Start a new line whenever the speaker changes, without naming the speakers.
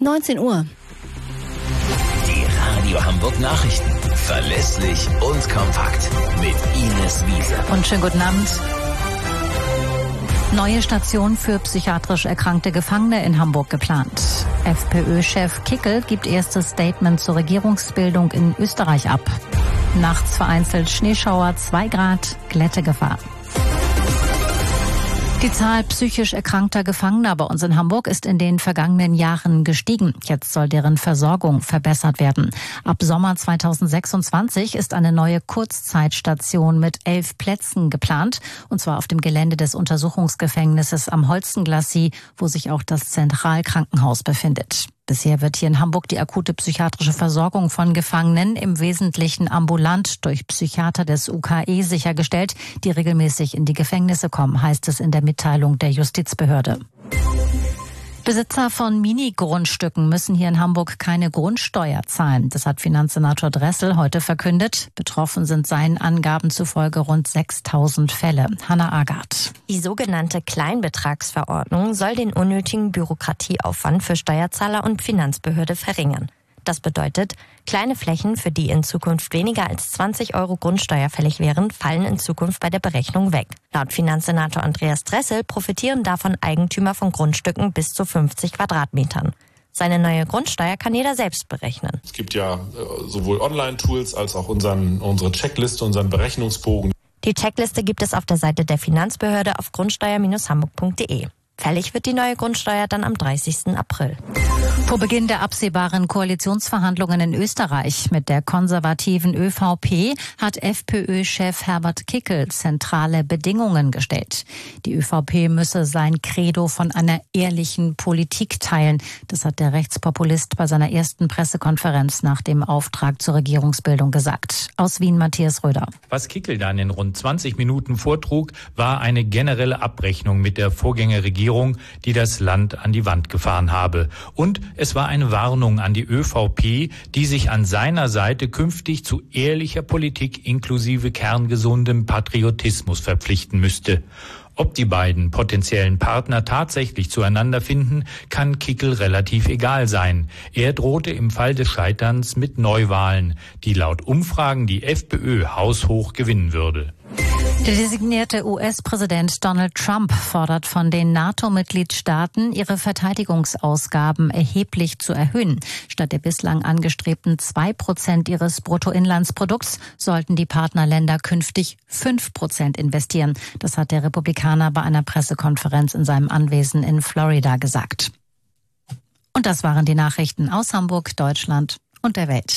19 Uhr.
Die Radio Hamburg Nachrichten. Verlässlich und kompakt. Mit Ines Wiese.
Und schönen guten Abend. Neue Station für psychiatrisch erkrankte Gefangene in Hamburg geplant. FPÖ-Chef Kickl gibt erstes Statement zur Regierungsbildung in Österreich ab. Nachts vereinzelt Schneeschauer, 2 Grad, Glättegefahr. Die Zahl psychisch erkrankter Gefangener bei uns in Hamburg ist in den vergangenen Jahren gestiegen. Jetzt soll deren Versorgung verbessert werden. Ab Sommer 2026 ist eine neue Kurzzeitstation mit 11 Plätzen geplant, und zwar auf dem Gelände des Untersuchungsgefängnisses am Holstenglassie, wo sich auch das Zentralkrankenhaus befindet. Bisher wird hier in Hamburg die akute psychiatrische Versorgung von Gefangenen im Wesentlichen ambulant durch Psychiater des UKE sichergestellt, die regelmäßig in die Gefängnisse kommen, heißt es in der Mitteilung der Justizbehörde. Besitzer von Mini-Grundstücken müssen hier in Hamburg keine Grundsteuer zahlen. Das hat Finanzsenator Dressel heute verkündet. Betroffen sind seinen Angaben zufolge rund 6.000 Fälle. Hanna Agard.
Die sogenannte Kleinbetragsverordnung soll den unnötigen Bürokratieaufwand für Steuerzahler und Finanzbehörde verringern. Das bedeutet, kleine Flächen, für die in Zukunft weniger als 20 € Grundsteuer fällig wären, fallen in Zukunft bei der Berechnung weg. Laut Finanzsenator Andreas Dressel profitieren davon Eigentümer von Grundstücken bis zu 50 Quadratmetern. Seine neue Grundsteuer kann jeder selbst berechnen.
Es gibt ja sowohl Online-Tools als auch unsere Checkliste, unseren Berechnungsbogen.
Die Checkliste gibt es auf der Seite der Finanzbehörde auf grundsteuer-hamburg.de. Fällig wird die neue Grundsteuer dann am 30. April.
Vor Beginn der absehbaren Koalitionsverhandlungen in Österreich mit der konservativen ÖVP hat FPÖ-Chef Herbert Kickl zentrale Bedingungen gestellt. Die ÖVP müsse sein Credo von einer ehrlichen Politik teilen. Das hat der Rechtspopulist bei seiner ersten Pressekonferenz nach dem Auftrag zur Regierungsbildung gesagt. Aus Wien Matthias Röder.
Was Kickl dann in rund 20 Minuten vortrug, war eine generelle Abrechnung mit der Vorgängerregierung, die das Land an die Wand gefahren habe. Und es war eine Warnung an die ÖVP, die sich an seiner Seite künftig zu ehrlicher Politik inklusive kerngesundem Patriotismus verpflichten müsste. Ob die beiden potenziellen Partner tatsächlich zueinander finden, kann Kickl relativ egal sein. Er drohte im Fall des Scheiterns mit Neuwahlen, die laut Umfragen die FPÖ haushoch gewinnen würde.
Der designierte US-Präsident Donald Trump fordert von den NATO-Mitgliedstaaten, ihre Verteidigungsausgaben erheblich zu erhöhen. Statt der bislang angestrebten 2% ihres Bruttoinlandsprodukts sollten die Partnerländer künftig 5% investieren. Das hat der Republikaner bei einer Pressekonferenz in seinem Anwesen in Florida gesagt. Und das waren die Nachrichten aus Hamburg, Deutschland und der Welt.